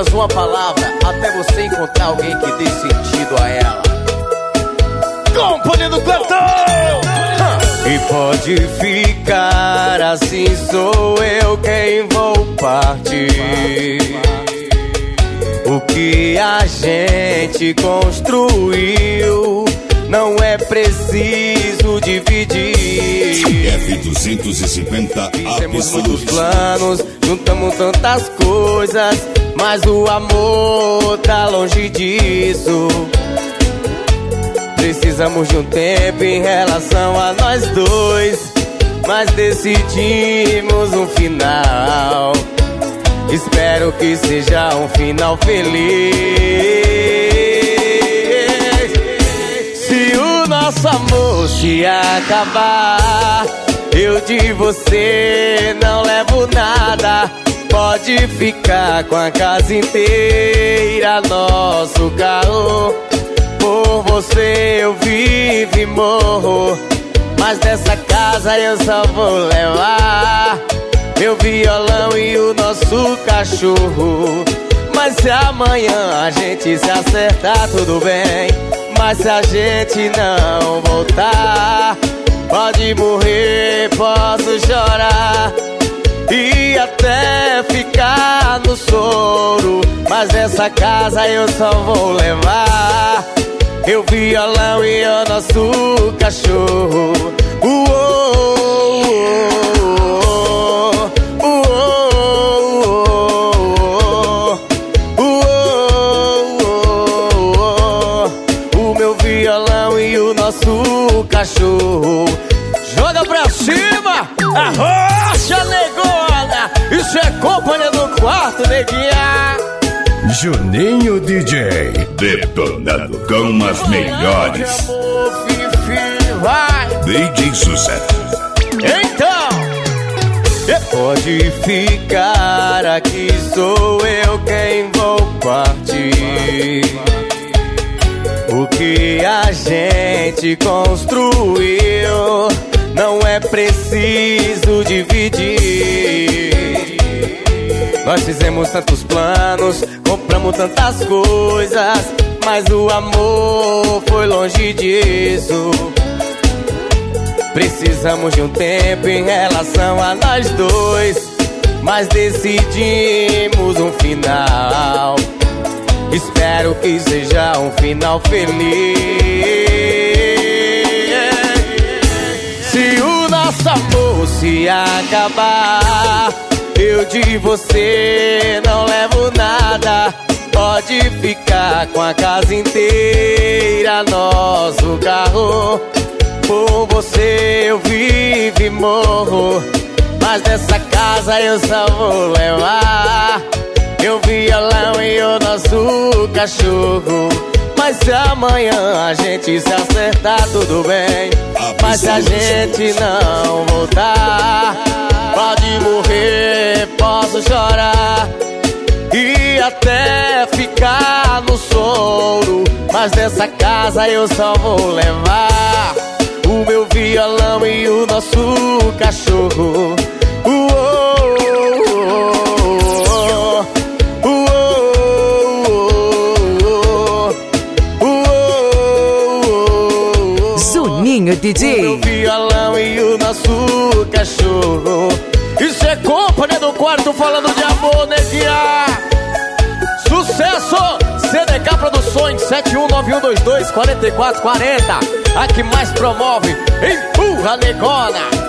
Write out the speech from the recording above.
apenas uma palavra até você encontrar alguém que dê sentido a ela. Companhia do Clepton! E pode ficar assim, sou eu quem vou partir. O que a gente construiu não é preciso dividir. F250 Fizemos muitos planos, juntamos tantas coisas, mas o amor tá longe disso. Precisamos de um tempo em relação a nós dois, mas decidimos um final. Espero que seja um final feliz. Se o nosso amor se acabar, eu de você não levo nada. Pode ficar com a casa inteira, nosso carro. Por você eu vivo e morro, mas dessa casa eu só vou levar meu violão e o nosso cachorro. Mas se amanhã a gente se acertar, tudo bem. Mas se a gente não voltar, pode morrer, posso chorar e até ficar no soro, mas dessa casa eu só vou levar meu violão e o nosso cachorro. O meu violão e o nosso cachorro. Joga pra cima, arrocha, negona. Isso é companhia do quarto, neguinha. Juninho DJ, detonando com as melhores. Amor, Fifi, vai. DJ Sucesso. Então, pode ficar aqui, sou eu quem vou partir. O que a gente construiu não é preciso dividir. Nós fizemos tantos planos, compramos tantas coisas, mas o amor foi longe disso. Precisamos de um tempo em relação a nós dois, mas decidimos um final. Espero que seja um final feliz. Se o nosso amor se acabar, eu de você não levo nada. Pode ficar com a casa inteira, nosso carro. Por você eu vivo e morro, mas dessa casa eu só vou levar meu violão e o nosso cachorro. Mas se amanhã a gente se acertar, tudo bem. Mas se a gente não voltar, pode morrer, posso chorar e até ficar no soro, mas dessa casa eu só vou levar o meu violão e o nosso cachorro. Juninho DJ. O meu violão e o nosso cachorro. Isso é companhia do quarto falando de amor, neguinha. Sucesso! CDK Produções 7191224440. A que mais promove, empurra, negona.